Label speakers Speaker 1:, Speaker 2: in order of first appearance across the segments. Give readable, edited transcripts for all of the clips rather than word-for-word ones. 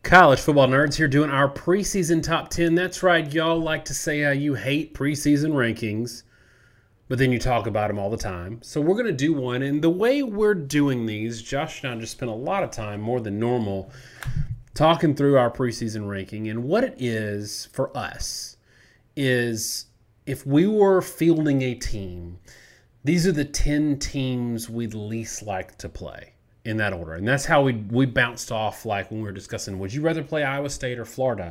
Speaker 1: College football nerds here doing our preseason top 10. That's right, y'all like to say how you hate preseason rankings, but then you talk about them all the time. So we're going to do one, and the way we're doing these, Josh and I just spent a lot of time, more than normal, talking through our preseason ranking. And what it is for us is if we were fielding a team, these are the 10 teams we'd least like to play. In that order. And that's how we bounced off, like when we were discussing, would you rather play Iowa State or Florida?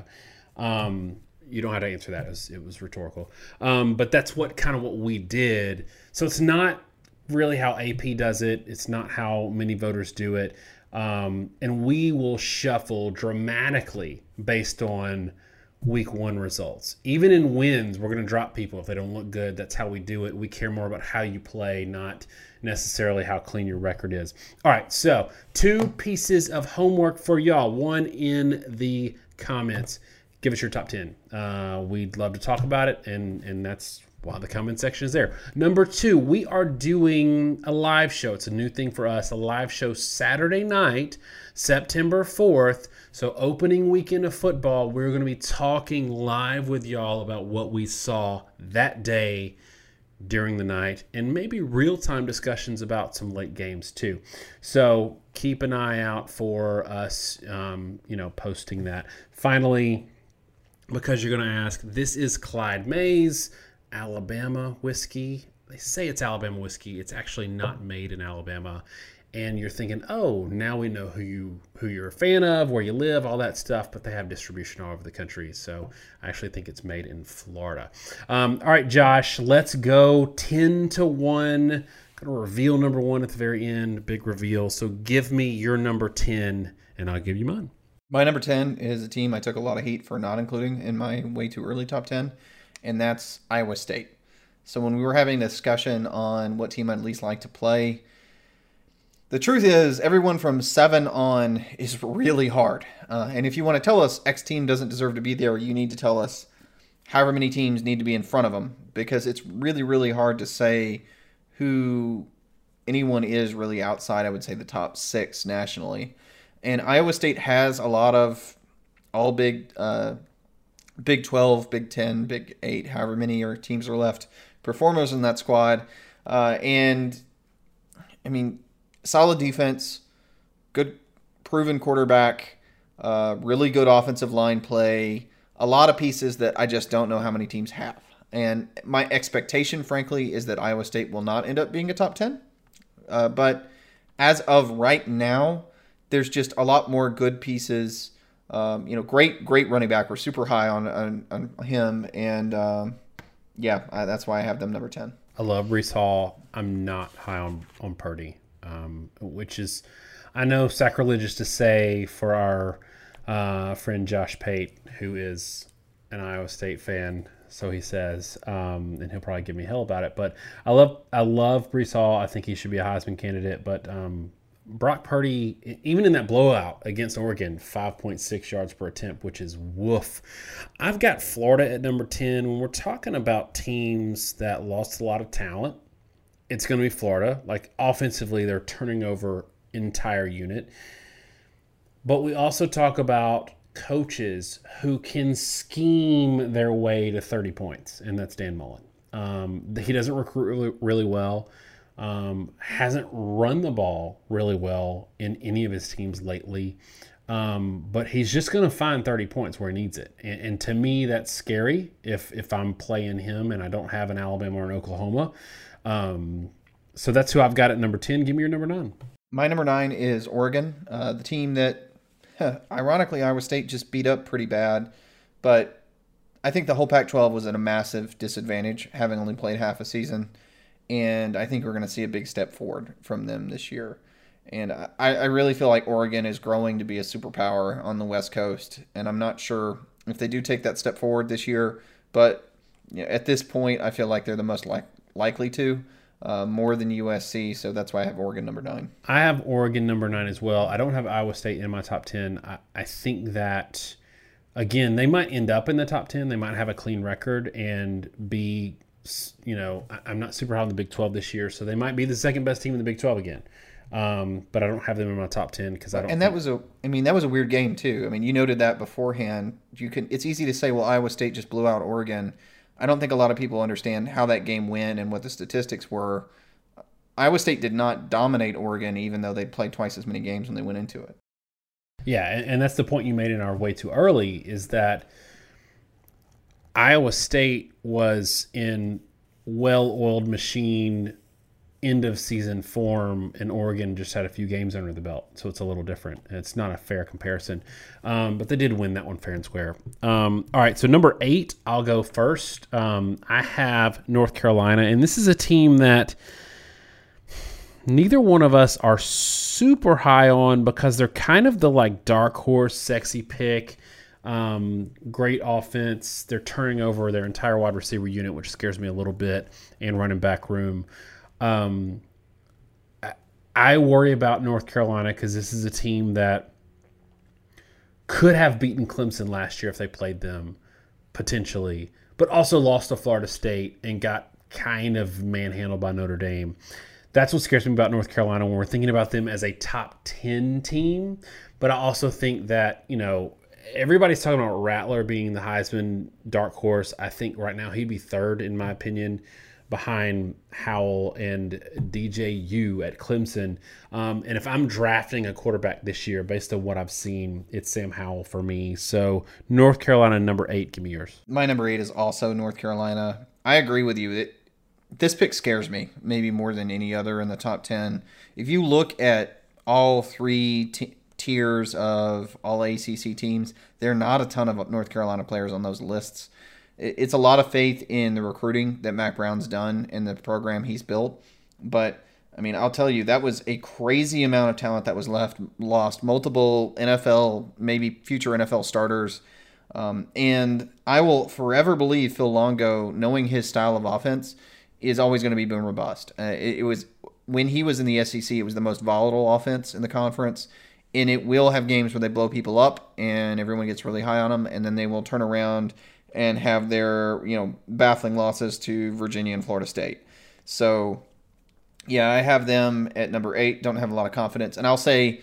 Speaker 1: You don't have to answer that. It was rhetorical. But that's what we did. So it's not really how AP does it. It's not how many voters do it. And we will shuffle dramatically based on week one results. Even in wins, we're going to drop people if they don't look good. That's how we do it. We care more about how you play, not necessarily how clean your record is. All right, so 2 pieces of homework for y'all. One in the comments. Give us your top 10. We'd love to talk about it, and that's why the comment section is there. Number 2, we are doing a live show. It's a new thing for us, a live show Saturday night, September 4th. So opening weekend of football, we're going to be talking live with y'all about what we saw that day during the night, and maybe real-time discussions about some late games too. So keep an eye out for us, posting that. Finally, because you're going to ask, this is Clyde Mays Alabama whiskey. They say it's Alabama whiskey. It's actually not made in Alabama. And you're thinking, oh, now we know who you're a fan of, where you live, all that stuff, but they have distribution all over the country. So I actually think it's made in Florida. All right, Josh, let's go 10-1. Going to reveal number 1 at the very end, big reveal. So give me your number 10, and I'll give you mine.
Speaker 2: My number 10 is a team I took a lot of heat for not including in my way too early top 10, and that's Iowa State. So when we were having a discussion on what team I'd least like to play, the truth is, everyone from 7 on is really hard. And if you want to tell us X team doesn't deserve to be there, you need to tell us however many teams need to be in front of them, because it's really, really hard to say who anyone is really outside, I would say, the top 6 nationally. And Iowa State has a lot of all Big 12, Big 10, Big 8, however many teams are left, performers in that squad. And, I mean, solid defense, good proven quarterback, really good offensive line play, a lot of pieces that I just don't know how many teams have. And my expectation, frankly, is that Iowa State will not end up being a top 10. But as of right now, there's just a lot more good pieces. Great running back. We're super high on him. And, that's why I have them number 10.
Speaker 1: I love Breece Hall. I'm not high on Purdy. Which is, I know, sacrilegious to say for our friend Josh Pate, who is an Iowa State fan, so he says, and he'll probably give me hell about it. But I love Breece Hall. I think he should be a Heisman candidate. But Brock Purdy, even in that blowout against Oregon, 5.6 yards per attempt, which is woof. I've got Florida at number 10. When we're talking about teams that lost a lot of talent, it's going to be Florida. Like, offensively, they're turning over entire unit. But we also talk about coaches who can scheme their way to 30 points, and that's Dan Mullen. He doesn't recruit really well, hasn't run the ball really well in any of his teams lately, but he's just going to find 30 points where he needs it. And to me, that's scary if I'm playing him and I don't have an Alabama or an Oklahoma. So that's who I've got at number 10. Give me your number 9.
Speaker 2: My number 9 is Oregon, the team that, ironically, Iowa State just beat up pretty bad. But I think the whole Pac-12 was at a massive disadvantage, having only played half a season. And I think we're going to see a big step forward from them this year. And I really feel like Oregon is growing to be a superpower on the West Coast. And I'm not sure if they do take that step forward this year. But at this point, I feel like they're the most likely to, more than USC, so that's why I have Oregon number 9.
Speaker 1: I have Oregon number 9 as well. I don't have Iowa State in my top 10. I think that, again, they might end up in the top 10. They might have a clean record and be, I'm not super high on the Big 12 this year, so they might be the second best team in the Big 12 again. But I don't have them in my top 10 because I don't.
Speaker 2: And that was a weird game too. I mean, you noted that beforehand. It's easy to say, well, Iowa State just blew out Oregon. I don't think a lot of people understand how that game went and what the statistics were. Iowa State did not dominate Oregon, even though they played twice as many games when they went into it.
Speaker 1: Yeah, and that's the point you made in our way too early, is that Iowa State was in well-oiled machine end of season form, and Oregon just had a few games under the belt, so it's a little different. It's not a fair comparison, but they did win that one fair and square. All right, so number 8, I'll go first. I have North Carolina, and this is a team that neither one of us are super high on because they're kind of the like dark horse, sexy pick. Great offense. They're turning over their entire wide receiver unit, which scares me a little bit, and running back room. I worry about North Carolina because this is a team that could have beaten Clemson last year if they played them, potentially, but also lost to Florida State and got kind of manhandled by Notre Dame. That's what scares me about North Carolina when we're thinking about them as a top 10 team. But I also think that, everybody's talking about Rattler being the Heisman dark horse. I think right now he'd be third, in my opinion, behind Howell and DJU at Clemson. And if I'm drafting a quarterback this year, based on what I've seen, it's Sam Howell for me. So North Carolina, number 8. Give me yours.
Speaker 2: My number 8 is also North Carolina. I agree with you. This pick scares me, maybe more than any other in the top 10. If you look at all three tiers of all ACC teams, there are not a ton of North Carolina players on those lists. It's a lot of faith in the recruiting that Mack Brown's done and the program he's built. But, I'll tell you, that was a crazy amount of talent that was lost. Multiple NFL, maybe future NFL starters. And I will forever believe Phil Longo, knowing his style of offense, is always going to be boom robust. It was when he was in the SEC, it was the most volatile offense in the conference, and it will have games where they blow people up and everyone gets really high on them, and then they will turn around and have their baffling losses to Virginia and Florida State. So, yeah, I have them at number 8. Don't have a lot of confidence, and I'll say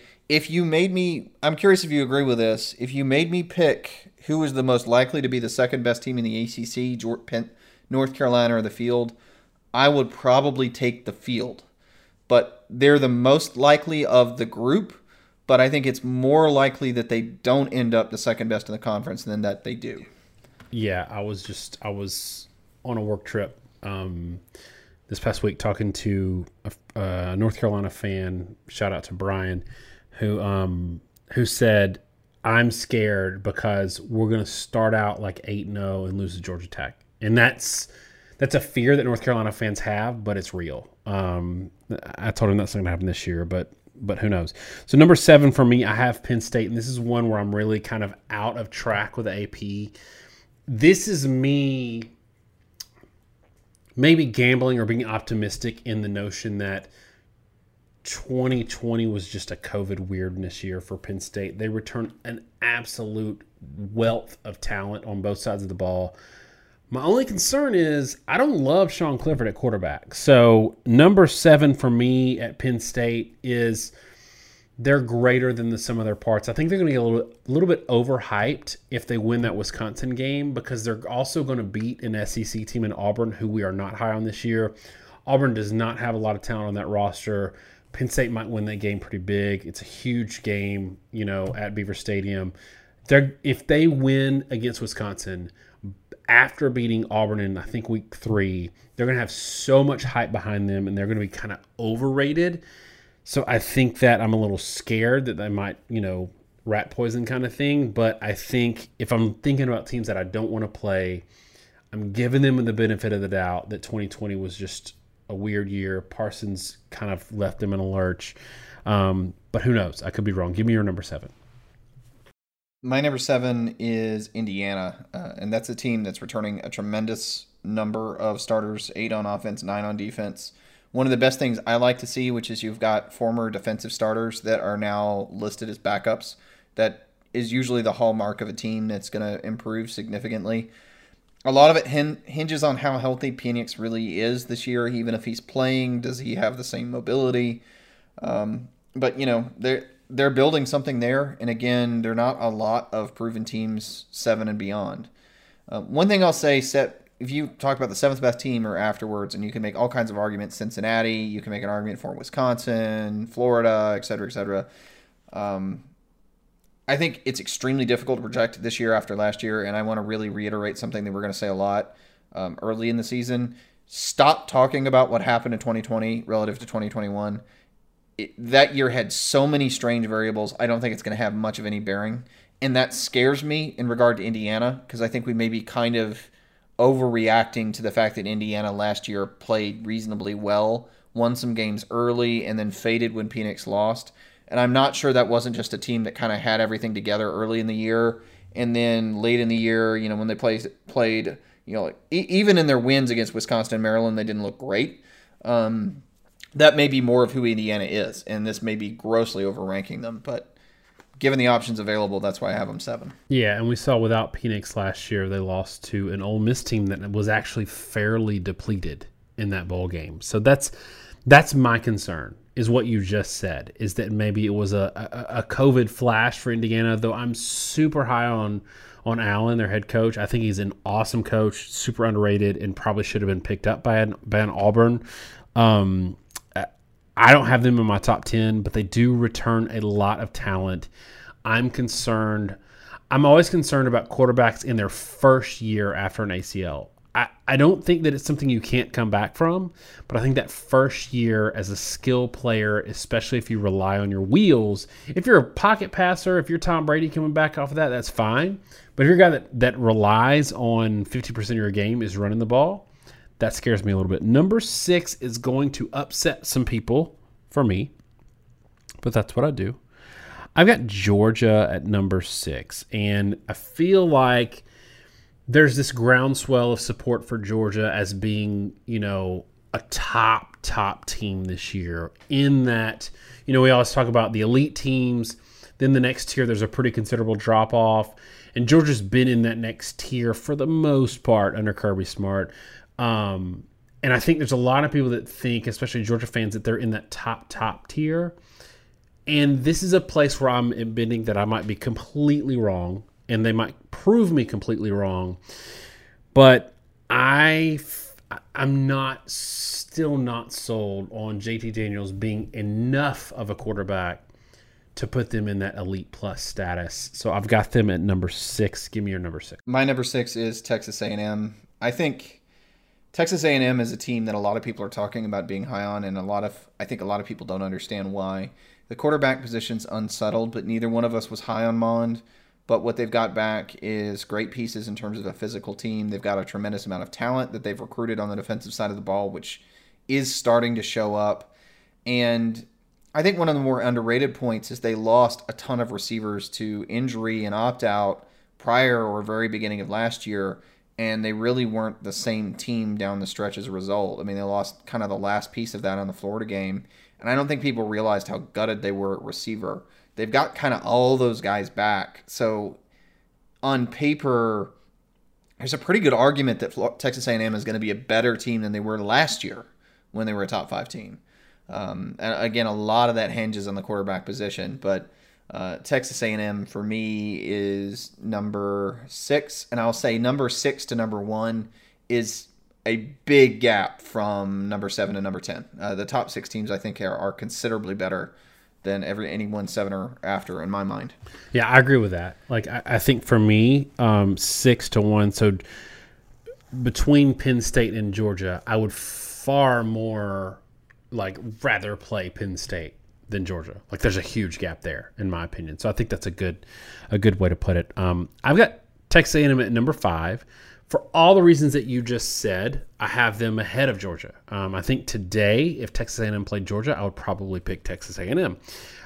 Speaker 2: I'm curious if you agree with this. If you made me pick who was the most likely to be the second best team in the ACC, North Carolina or the Field, I would probably take the Field. But they're the most likely of the group, but I think it's more likely that they don't end up the second best in the conference than that they do.
Speaker 1: Yeah, I was on a work trip this past week talking to a North Carolina fan, shout out to Brian, who said, I'm scared because we're going to start out like 8-0 and lose to Georgia Tech. And that's a fear that North Carolina fans have, but it's real. I told him that's not going to happen this year, but who knows? So number 7 for me, I have Penn State, and this is one where I'm really kind of out of track with the AP. This is me maybe gambling or being optimistic in the notion that 2020 was just a COVID weirdness year for Penn State. They returned an absolute wealth of talent on both sides of the ball. My only concern is I don't love Sean Clifford at quarterback. So number 7 for me at Penn State is they're greater than the sum of their parts. I think they're going to get a little bit overhyped if they win that Wisconsin game because they're also going to beat an SEC team in Auburn, who we are not high on this year. Auburn does not have a lot of talent on that roster. Penn State might win that game pretty big. It's a huge game, at Beaver Stadium. If they win against Wisconsin after beating Auburn in, I think, week 3, they're going to have so much hype behind them, and they're going to be kind of overrated. So I think that I'm a little scared that they might, rat poison kind of thing. But I think if I'm thinking about teams that I don't want to play, I'm giving them the benefit of the doubt that 2020 was just a weird year. Parsons kind of left them in a lurch. But who knows? I could be wrong. Give me your number 7.
Speaker 2: My number 7 is Indiana, and that's a team that's returning a tremendous number of starters, 8 on offense, 9 on defense. One of the best things I like to see, which is you've got former defensive starters that are now listed as backups. That is usually the hallmark of a team that's going to improve significantly. A lot of it hinges on how healthy Penix really is this year. Even if he's playing, does he have the same mobility? But they're building something there, and again, they're not a lot of proven teams 7 and beyond. One thing I'll say, if you talk about the 7th best team or afterwards, and you can make all kinds of arguments, Cincinnati, you can make an argument for Wisconsin, Florida, et cetera, et cetera. I think it's extremely difficult to project this year after last year, and I want to really reiterate something that we're going to say a lot early in the season. Stop talking about what happened in 2020 relative to 2021. That year had so many strange variables, I don't think it's going to have much of any bearing. And that scares me in regard to Indiana, because I think we may be kind of overreacting to the fact that Indiana last year played reasonably well, won some games early, and then faded when Phoenix lost. And I'm not sure that wasn't just a team that kind of had everything together early in the year, and then late in the year, when they played, even in their wins against Wisconsin and Maryland, they didn't look great. That may be more of who Indiana is, and this may be grossly overranking them, but given the options available, that's why I have them 7.
Speaker 1: Yeah, and we saw without Penix last year, they lost to an Ole Miss team that was actually fairly depleted in that bowl game. So that's my concern, is what you just said, is that maybe it was a COVID flash for Indiana, though I'm super high on Allen, their head coach. I think he's an awesome coach, super underrated, and probably should have been picked up by an Auburn. I don't have them in my top 10, but they do return a lot of talent. I'm always concerned about quarterbacks in their first year after an ACL. I don't think that it's something you can't come back from, but I think that first year as a skill player, especially if you rely on your wheels, if you're a pocket passer, if you're Tom Brady coming back off of that, that's fine. But if you're a guy that relies on 50% of your game is running the ball, that scares me a little bit. Number 6 is going to upset some people for me, but that's what I do. I've got Georgia at number 6, and I feel like there's this groundswell of support for Georgia as being, a top team this year, in that, we always talk about the elite teams. Then the next tier, there's a pretty considerable drop off, and Georgia's been in that next tier for the most part under Kirby Smart. And I think there's a lot of people that think, especially Georgia fans, that they're in that top tier. And this is a place where I'm admitting that I might be completely wrong, and they might prove me completely wrong. But I'm still not sold on JT Daniels being enough of a quarterback to put them in that elite plus status. So I've got them at number 6. Give me your number 6.
Speaker 2: My number 6 is Texas A&M. I think Texas A&M is a team that a lot of people are talking about being high on, and I think a lot of people don't understand why. The quarterback position's unsettled, but neither one of us was high on Mond. But what they've got back is great pieces in terms of a physical team. They've got a tremendous amount of talent that they've recruited on the defensive side of the ball, which is starting to show up. And I think one of the more underrated points is they lost a ton of receivers to injury and opt-out prior or very beginning of last year, and they really weren't the same team down the stretch as a result. I mean, they lost kind of the last piece of that on the Florida game, and I don't think people realized how gutted they were at receiver. They've got kind of all those guys back. So on paper, there's a pretty good argument that Texas A&M is going to be a better team than they were last year when they were a top 5 team. And again, a lot of that hinges on the quarterback position, but Texas A&M for me is number 6, and I'll say number 6 to number 1 is a big gap from number 7 to number 10. The top 6 teams I think are considerably better than anyone 7 or after in my mind.
Speaker 1: Yeah, I agree with that. Like I think for me, 6 to 1. So between Penn State and Georgia, I would far more rather play Penn State than Georgia. Like there's a huge gap there in my opinion. So I think that's a good way to put it. I've got Texas A&M at number 5. For all the reasons that you just said, I have them ahead of Georgia. I think today, if Texas A&M played Georgia, I would probably pick Texas A&M.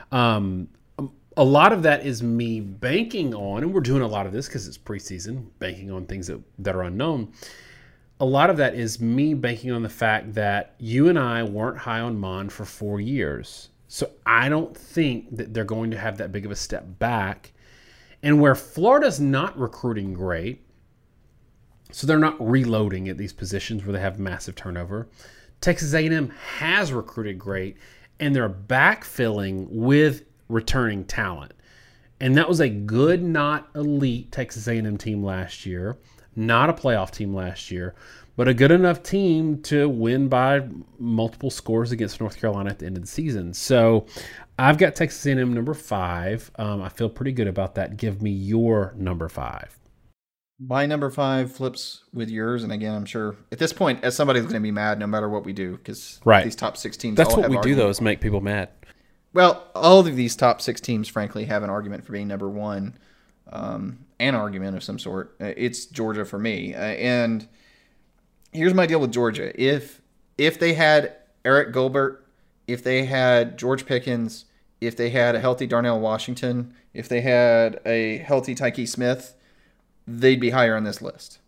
Speaker 1: A lot of that is me banking on, and we're doing a lot of this because it's preseason, banking on things that are unknown. A lot of that is me banking on the fact that you and I weren't high on Mond for 4 years. So I don't think that they're going to have that big of a step back. And where Florida's not recruiting great, so they're not reloading at these positions where they have massive turnover, Texas A&M has recruited great, and they're backfilling with returning talent. And that was a good, not elite Texas A&M team last year, not a playoff team last year, but a good enough team to win by multiple scores against North Carolina at the end of the season. So I've got Texas A&M number 5. I feel pretty good about that. Give me your number 5.
Speaker 2: My number 5 flips with yours, and again, I'm sure at this point, as somebody's going to be mad no matter what we do, because these top 6 teams.
Speaker 1: That's all what we do, though, is make people mad.
Speaker 2: Well, all of these top 6 teams, frankly, have an argument for being number 1, an argument of some sort. It's Georgia for me, and here's my deal with Georgia. If they had Eric Gilbert, if they had George Pickens, if they had a healthy Darnell Washington, if they had a healthy Tyke Smith, they'd be higher on this list.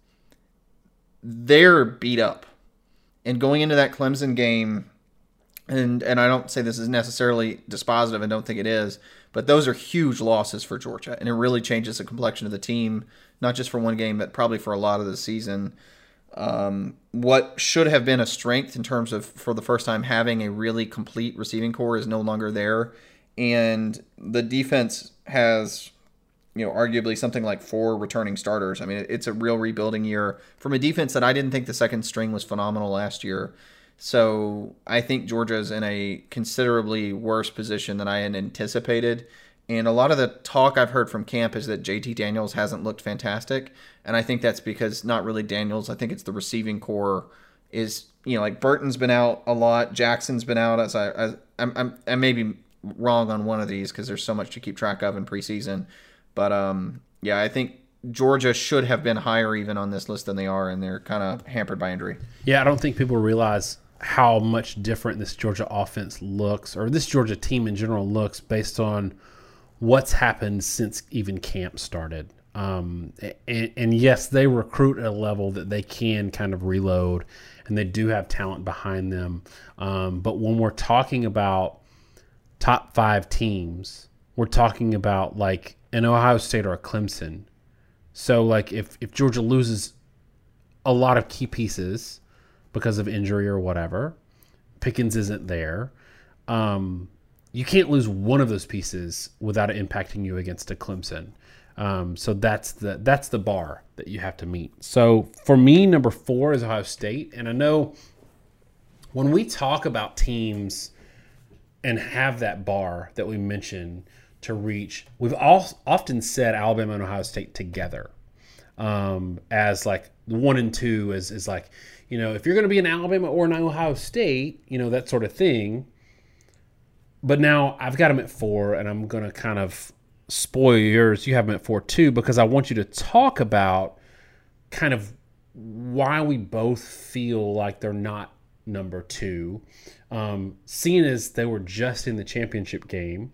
Speaker 2: They're beat up. And going into that Clemson game, and I don't say this is necessarily dispositive, I don't think it is, but those are huge losses for Georgia. And it really changes the complexion of the team, not just for one game, but probably for a lot of the season. What should have been a strength in terms of, for the first time, having a really complete receiving core is no longer there. And the defense has, arguably something like 4 returning starters. I mean, it's a real rebuilding year from a defense that I didn't think the second string was phenomenal last year. So I think Georgia's in a considerably worse position than I had anticipated. And a lot of the talk I've heard from camp is that JT Daniels hasn't looked fantastic. And I think that's because not really Daniels. I think it's the receiving core is, like Burton's been out a lot. Jackson's been out. I may be wrong on one of these because there's so much to keep track of in preseason. But, I think Georgia should have been higher even on this list than they are, and they're kind of hampered by injury.
Speaker 1: Yeah, I don't think people realize how much different this Georgia offense looks, or this Georgia team in general looks, based on what's happened since even camp started. And yes, they recruit at a level that they can kind of reload, and they do have talent behind them. But when we're talking about top 5 teams, we're talking about like an Ohio State or a Clemson. So like if Georgia loses a lot of key pieces because of injury or whatever, Pickens isn't there, you can't lose one of those pieces without it impacting you against a Clemson. So that's the bar that you have to meet. So for me, number 4 is Ohio State. And I know when we talk about teams and have that bar that we mentioned to reach, we've often said Alabama and Ohio State together as like the 1 and 2 is like, if you're going to be an Alabama or an Ohio State, that sort of thing. But now I've got them at 4, and I'm going to kind of spoil yours. You have them at 4 too, because I want you to talk about kind of why we both feel like they're not number 2, seeing as they were just in the championship game.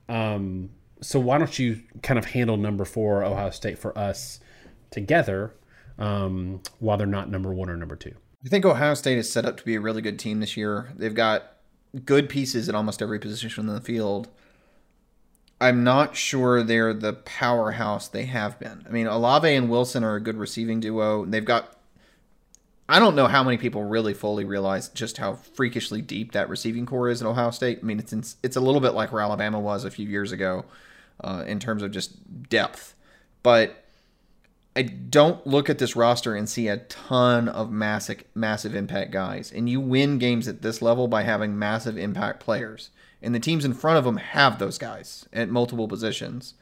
Speaker 1: So why don't you kind of handle number 4, Ohio State, for us together, while they're not number 1 or number 2?
Speaker 2: I think Ohio State is set up to be a really good team this year. They've got good pieces at almost every position in the field. I'm not sure they're the powerhouse they have been. I mean, Olave and Wilson are a good receiving duo. They've got, I don't know how many people really fully realize just how freakishly deep that receiving core is at Ohio State. I mean, it's a little bit like where Alabama was a few years ago in terms of just depth. But I don't look at this roster and see a ton of massive impact guys. And you win games at this level by having massive impact players. And the teams in front of them have those guys at multiple positions.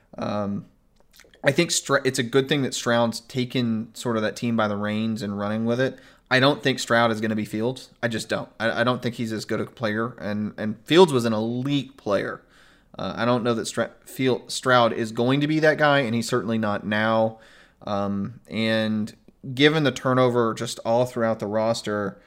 Speaker 2: I think it's a good thing that Stroud's taken sort of that team by the reins and running with it. I don't think Stroud is going to be Fields. I just don't. I don't think he's as good a player. And Fields was an elite player. I don't know that Stroud is going to be that guy, and he's certainly not now. And given the turnover just all throughout the roster,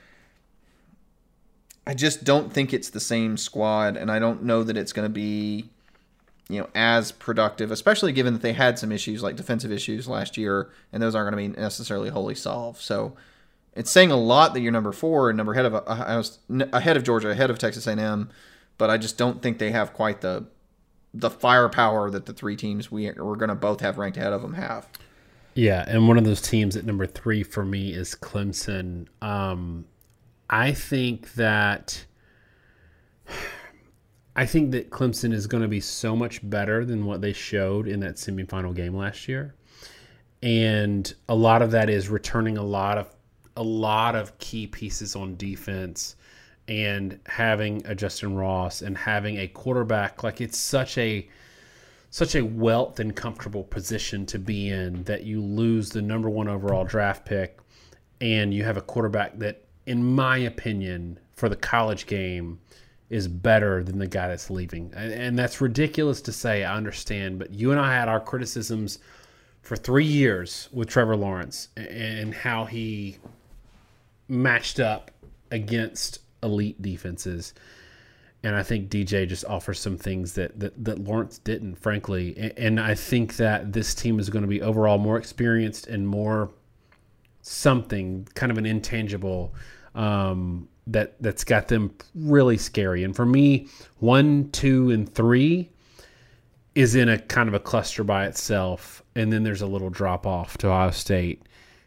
Speaker 2: I just don't think it's the same squad, and I don't know that it's going to be, as productive, especially given that they had some issues like defensive issues last year, and those aren't going to be necessarily wholly solved. So it's saying a lot that you're number 4 and ahead of Georgia, ahead of Texas A&M, but I just don't think they have quite the firepower that the 3 teams we're going to both have ranked ahead of them have.
Speaker 1: Yeah, and one of those teams at number 3 for me is Clemson. I think that I think that Clemson is going to be so much better than what they showed in that semifinal game last year. And a lot of that is returning a lot of key pieces on defense and having a Justin Ross and having a quarterback. Like, it's such a wealth and comfortable position to be in that you lose the number 1 overall draft pick and you have a quarterback that, in my opinion, for the college game is better than the guy that's leaving. And that's ridiculous to say, I understand, but you and I had our criticisms for 3 years with Trevor Lawrence and how he matched up against elite defenses. And I think DJ just offers some things that Lawrence didn't, frankly. And I think that this team is going to be overall more experienced and more something, kind of an intangible, that's got them really scary. And for me, 1, 2, and 3 is in a kind of a cluster by itself. And then there's a little drop off to Ohio State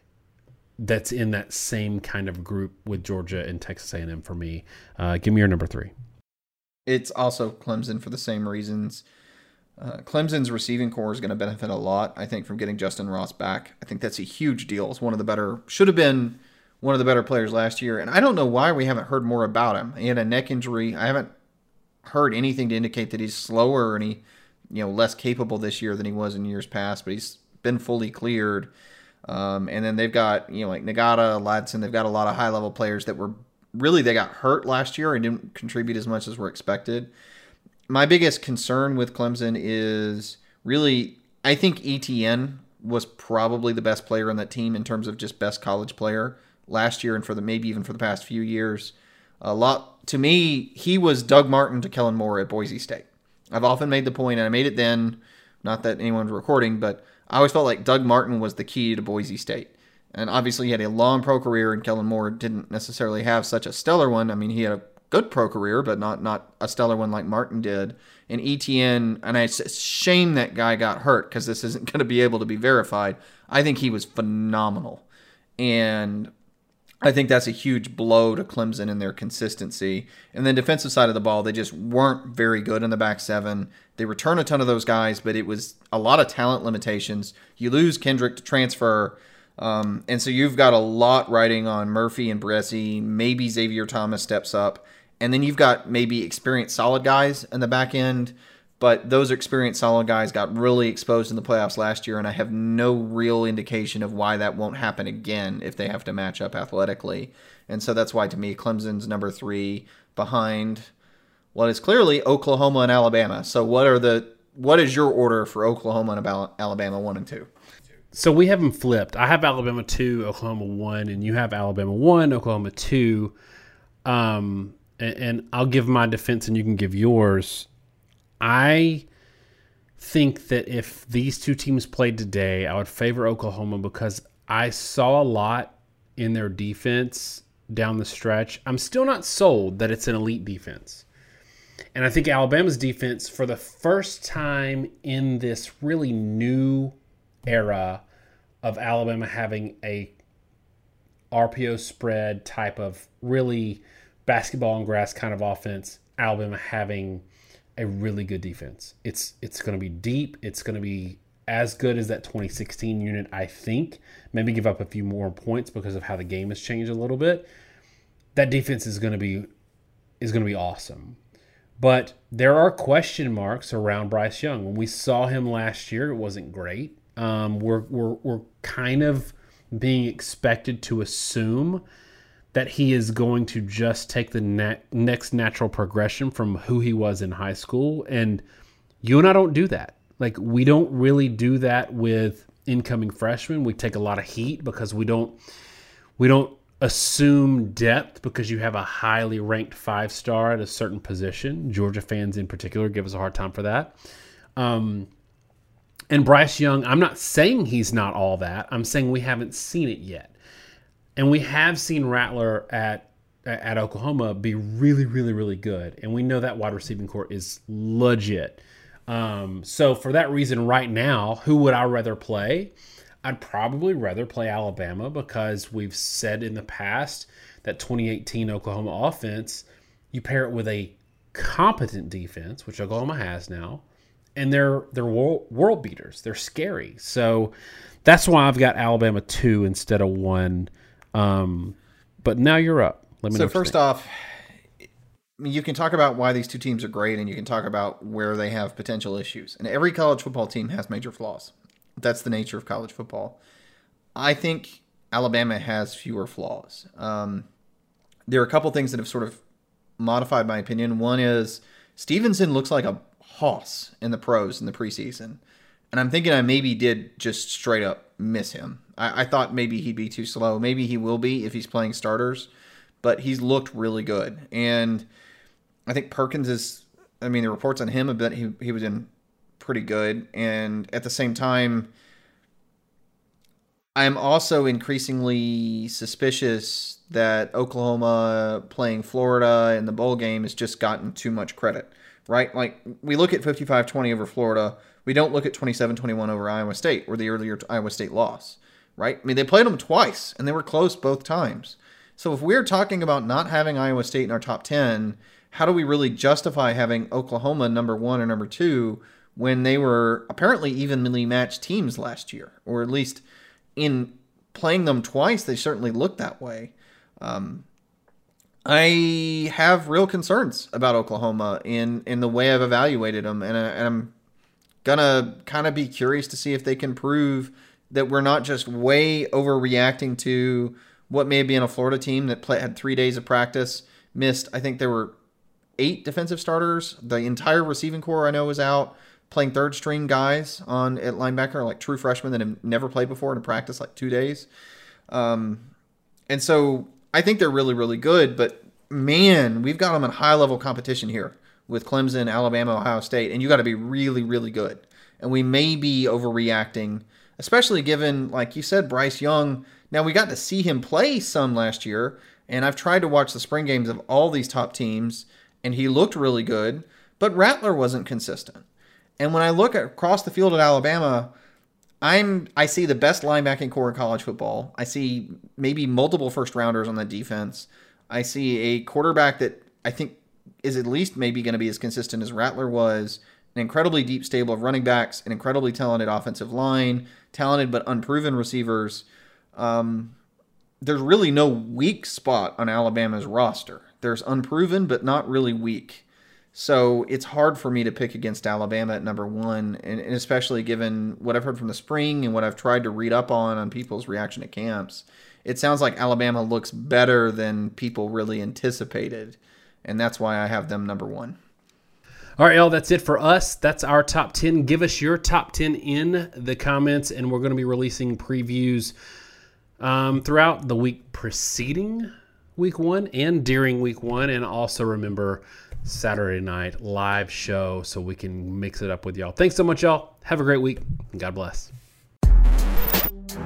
Speaker 1: that's in that same kind of group with Georgia and Texas A&M for me. Give me your number 3.
Speaker 2: It's also Clemson for the same reasons. Clemson's receiving core is going to benefit a lot, I think, from getting Justin Ross back. I think that's a huge deal. It's should have been one of the better players last year. And I don't know why we haven't heard more about him. He had a neck injury. I haven't heard anything to indicate that he's slower or any, less capable this year than he was in years past, but he's been fully cleared. And then they've got, like Nagata, Ladson, they've got a lot of high-level players that they got hurt last year and didn't contribute as much as were expected. My biggest concern with Clemson is really, I think ETN was probably the best player on that team in terms of just best college player last year and maybe even for the past few years. To me, he was Doug Martin to Kellen Moore at Boise State. I've often made the point, and I made it then, not that anyone's recording, but I always felt like Doug Martin was the key to Boise State. And obviously he had a long pro career, and Kellen Moore didn't necessarily have such a stellar one. I mean, he had a good pro career, but not a stellar one like Martin did. And ETN, and it's a shame that guy got hurt because this isn't going to be able to be verified. I think he was phenomenal. And I think that's a huge blow to Clemson in their consistency. And then defensive side of the ball, they just weren't very good in the back seven. They return a ton of those guys, but it was a lot of talent limitations. You lose Kendrick to transfer. And so you've got a lot riding on Murphy and Bresci. Maybe Xavier Thomas steps up. And then you've got maybe experienced solid guys in the back end. But those experienced solid guys got really exposed in the playoffs last year, and I have no real indication of why that won't happen again if they have to match up athletically. And so that's why, to me, Clemson's number 3 behind what is clearly Oklahoma and Alabama. So what is your order for Oklahoma and Alabama 1 and 2?
Speaker 1: So we have them flipped. I have Alabama 2, Oklahoma 1, and you have Alabama 1, Oklahoma 2. And I'll give my defense and you can give yours. I think that if these two teams played today, I would favor Oklahoma because I saw a lot in their defense down the stretch. I'm still not sold that it's an elite defense. And I think Alabama's defense, for the first time in this really new era of Alabama having a RPO spread type of really basketball and grass kind of offense, Alabama having a really good defense. It's going to be deep. It's going to be as good as that 2016 unit, I think. Maybe give up a few more points because of how the game has changed a little bit. That defense is going to be awesome. But there are question marks around Bryce Young. When we saw him last year, it wasn't great. We're kind of being expected to assume that he is going to just take the next natural progression from who he was in high school. And you and I don't do that. Like, we don't really do that with incoming freshmen. We take a lot of heat because we don't assume depth because you have a highly ranked 5-star at a certain position. Georgia fans in particular give us a hard time for that. And Bryce Young, I'm not saying he's not all that. I'm saying we haven't seen it yet. And we have seen Rattler at Oklahoma be really, really, really good. And we know that wide receiving core is legit. So for that reason, right now, who would I rather play? I'd probably rather play Alabama because we've said in the past that 2018 Oklahoma offense, you pair it with a competent defense, which Oklahoma has now, and they're world beaters. They're scary. So that's why I've got Alabama 2 instead of 1. But now you're up. Let me know.
Speaker 2: So first off, you can talk about why these two teams are great, and you can talk about where they have potential issues. And every college football team has major flaws. That's the nature of college football. I think Alabama has fewer flaws. There are a couple things that have sort of modified my opinion. One is Stevenson looks like a hoss in the pros in the preseason. And I'm thinking I maybe did just straight up miss him. I thought maybe he'd be too slow. Maybe he will be if he's playing starters. But he's looked really good. And I think Perkins is, the reports on him have been he was in pretty good. And at the same time, I'm also increasingly suspicious that Oklahoma playing Florida in the bowl game has just gotten too much credit, right? Like, we look at 55-20 over Florida. We don't look at 27-21 over Iowa State, or the earlier Iowa State loss, right? They played them twice, and they were close both times. So if we're talking about not having Iowa State in our top 10, how do we really justify having Oklahoma number 1 or number 2 when they were apparently evenly matched teams last year? Or at least in playing them twice, they certainly looked that way. I have real concerns about Oklahoma in the way I've evaluated them, and I'm going to kind of be curious to see if they can prove that we're not just way overreacting to what may have been a Florida team that had 3 days of practice, missed, I think there were 8 defensive starters. The entire receiving core I know was out, playing third string guys at linebacker, like true freshmen that have never played before in a practice like 2 days. And so I think they're really, really good, but man, we've got them in high level competition here with Clemson, Alabama, Ohio State, and you got to be really, really good. And we may be overreacting, especially given, like you said, Bryce Young. Now, we got to see him play some last year, and I've tried to watch the spring games of all these top teams, and he looked really good, but Rattler wasn't consistent. And when I look across the field at Alabama, I see the best linebacking core in college football. I see maybe multiple first-rounders on the defense. I see a quarterback that I think is at least maybe going to be as consistent as Rattler was, an incredibly deep stable of running backs, an incredibly talented offensive line, talented but unproven receivers. There's really no weak spot on Alabama's roster. There's unproven but not really weak. So it's hard for me to pick against Alabama at number 1, and especially given what I've heard from the spring and what I've tried to read up on people's reaction to camps. It sounds like Alabama looks better than people really anticipated, and that's why I have them number 1.
Speaker 1: All right, y'all, that's it for us. That's our top 10. Give us your top 10 in the comments, and we're going to be releasing previews throughout the week preceding week 1 and during week 1. And also remember, Saturday night live show so we can mix it up with y'all. Thanks so much, y'all. Have a great week, and God bless.